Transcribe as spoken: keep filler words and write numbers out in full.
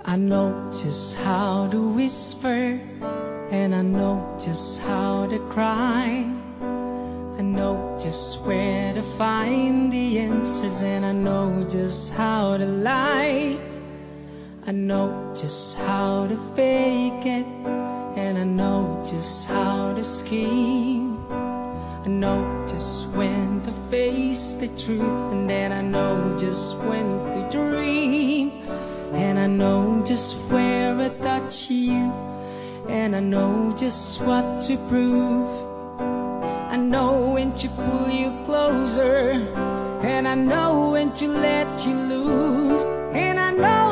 I know just how to whisper, and I know just how to cry. I know just where to find the answers, and I know just how to lie. I know just how to fake it, and I know just how to scheme. I know just when to face the truth, and then I know just when to dream. And I know just where I touch you, and I know just what to prove. I know when to pull you closer, and I know when to let you loose. And I know